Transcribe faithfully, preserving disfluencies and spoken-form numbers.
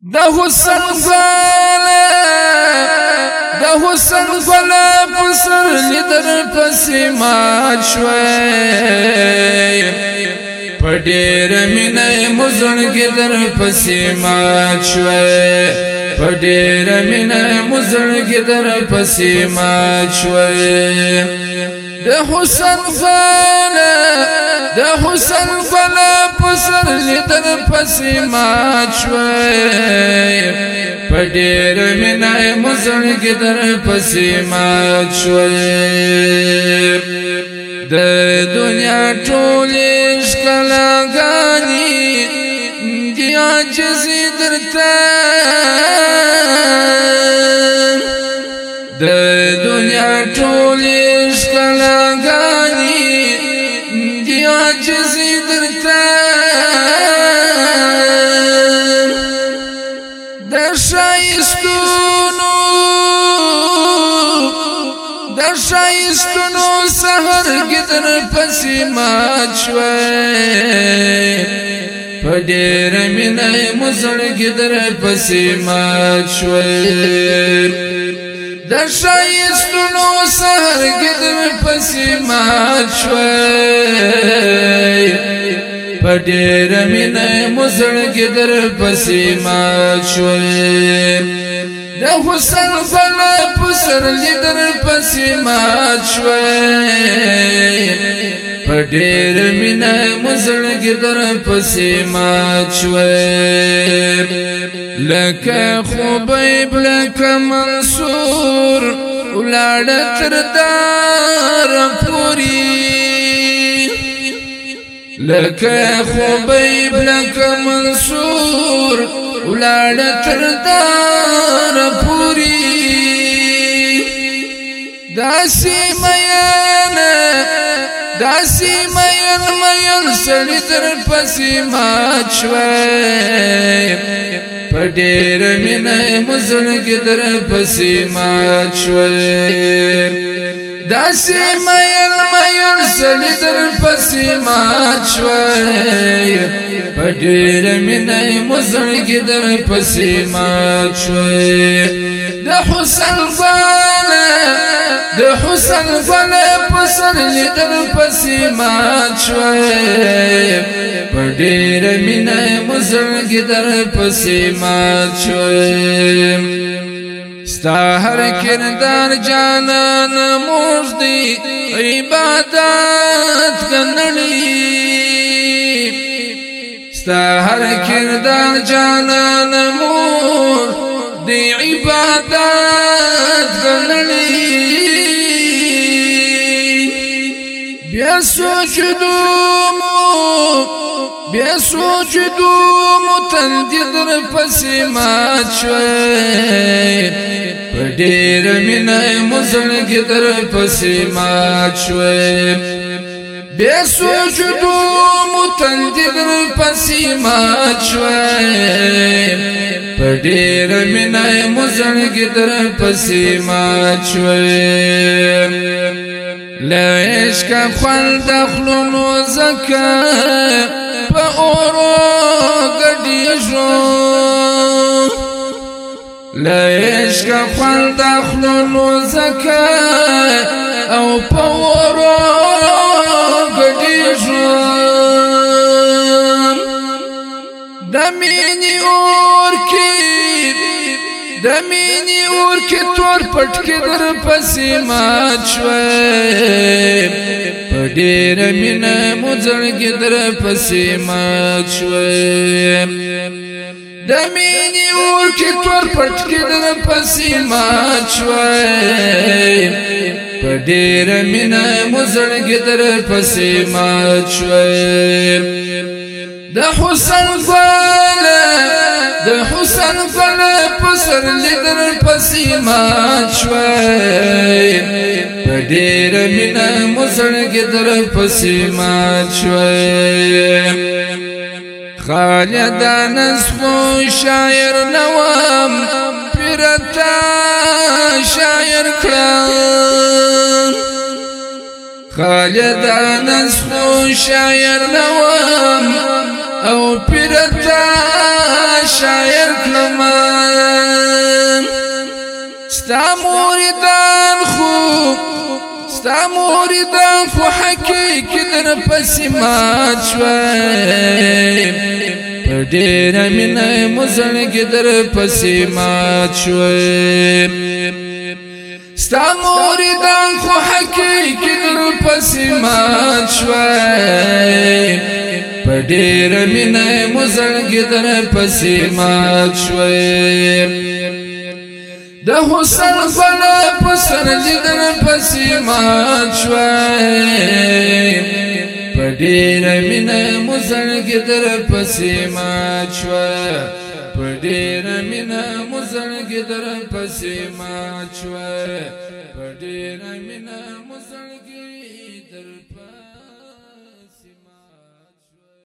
د حسن ګل د حسن ګل پسر لیدر پسې مات شوې پډېر مینه مزړګي در پسې مات شوې پډېر مینه مزړګي در پسې مات شوې د حسن ګل د حسن ګل پسر لیدر پسې مات شوې پډېر مینه مزړګي در پسې مات شوې د دنیا ټولې ښکلاګانې دي عاجزي درته د دنیا ټولې ښکلاګانې دي عاجزي درته د ښایستونو د ښایستونو سحر ګدر پسې مات شوې پډېر مینه مزړګي در پسې مات شوې د ښایستونو سحر ګدر پسې مات شوې پډېر مینه مزړګي در پسې مات شوې د حسن ګل پسر لیدر پسې مات شوې پډېر مینه مزړګي در پسې مات شوې لکه خبیب لکه منصور ولاړ تر دار پوري لکه خبیب لکه منصور ولاړ تر دار پوری داسی مین داسی مین مین سړی تر پسې مات شوې پډېر مینه مزړګي در پسې مات شوې داسی مین مین سړی تر پسې مات شوې پډېر مینه مزړګي در پسې مات شوې د حسن ګل د حسن ګل پسر لیدر پسې مات شوې پډېر مینه مزړګي در پسې مات شوې ستا هر کردار جانان موږ دی عبادت کنړي ستا هر کردار جانان موږ دی عبادت کنړي بیا سوچدو بیا سوچدو متندی در پسې مات شوې پډېر مینه مزړګي در پسې مات شوې بیا سوچدو متندی در پسې مات شوې پډېر مینه مزړګي در پسې مات شوې لعشق خوند خلونو زکه په اورو ګډېږو لعشق خوند خلونو زکه او په اورو ګډېږو د مینې اور کې د مینې اور کې تور پټ کې در پسې مات شوې پډېر مینه مزړګي در پسې مات شوې د مینې اور کې تور پټ کې در پسې مات شوې پډېر مینه مزړګي در پسې مات شوې د حسن ګل د حسن ګل پسر لیدر پسې مات شوې پډېر مینه مزړګي در پسې مات شوې خالد نصفو شاعر نوام پیرتا شاعر کړم خالد نصفو شاعر نوام او پیرتا شاعر کلمان ستا موریدان خو ستا موریدان خو حقیقی در پسی مات شوی پر دیر مینه مزلگی در پسی مات شوی ستا موریدان خو حقیقی در پسی مات شوی پر دیر مینه مزلگی در پسی مات شوی د حسن فلا پسر لیدن پسی مات شوی پر دیر مینه مزلگی در پسی مات شوی پر دیر مینه مزلگی در پسی مات شوی پر دیر مینه